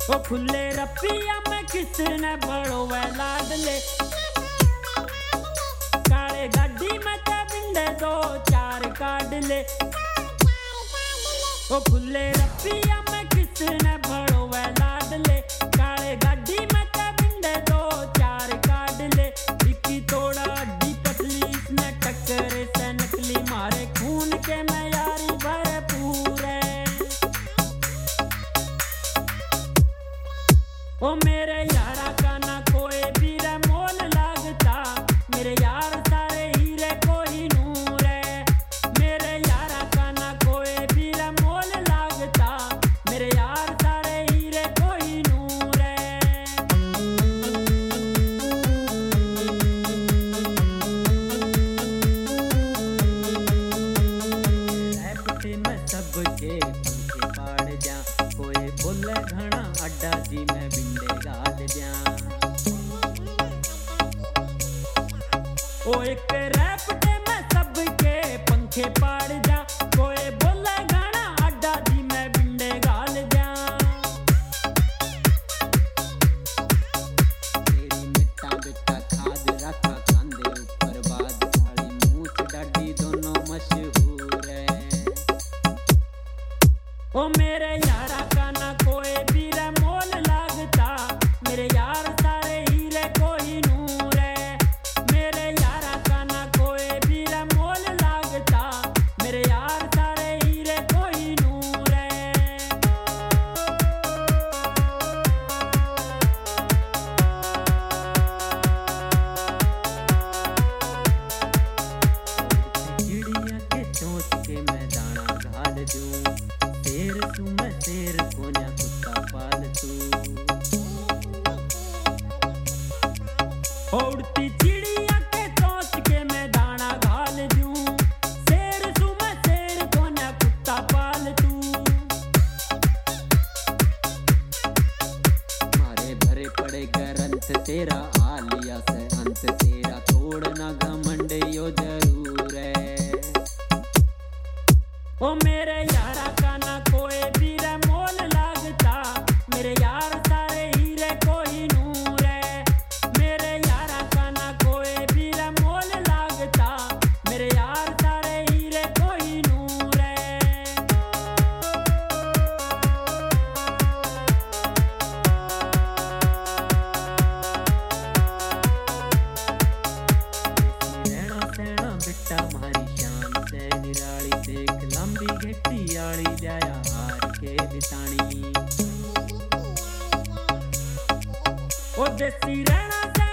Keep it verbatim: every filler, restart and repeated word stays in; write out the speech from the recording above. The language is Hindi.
ओ खुले रपिया में किसने बड़ो वे लाडले काले गाड़ी में ते बिंडे दो चार काट ले ओ खुले रपिया में किसने बड़ो वे लाडले काले गाड़ी में ते बिंडे दो चार काट ले इक्की तोड़ा डी पतली इसने टक्कर से नकली मारे खून के में यारी भरपूर है ओ मेरे यारा का ना कोई भी रे मोल लागता मेरे यार सारे हीरे कोई नूर है मेरे यारा का ना कोई भी रे मोल लागता मेरे यार सारे हीरे कोई नूर है रैपटे में सबके पंखे पाड़ जा कोई बोले घना अड्डा जी में बिंडे गाल जा ओ एक रैपटे में सबके पंखे पाड़ जा कोई बोले घना अड्डा जी में बिंडे गाल जा तेरी मिट्टा बिट्टा खाद रखा खांदे ऊपर बाद काली मूछ डाडी दोनों मशहूर है ओ मेरे यारा का ना कोई भी रे मोल लागता मेरे यार सारे हीरे कोई नूर है मेरे यारा का ना कोई भी रे मोल लागता मेरे यार सारे हीरे कोई नूर है चिड़िया के चोंच के मैं दाना घाल दूं शेर तू मैं शेर को ना कुत्ता पाल तू उड़ती चिड़िया के चोंच के मैं दाना घाल दूं शेर तू मैं शेर को ना कुत्ता पाल तू मारे भरे पड़े ग्रंथ तेरा आलिया से अंत तेरा तोड़ना घमंड यो जरूर है ओ मेरे यारा का ना कोई भी रे मोल लागता मेरे यार सारे हीरे कोई नूर है मेरे यारा का ना कोई भी रे मोल लागता मेरे यार सारे हीरे कोई नूर है रहना सहना बिट्टा मारी शान से निराली देख लंबी घटी आली जाया हार के बितानी ओ देसी रहना से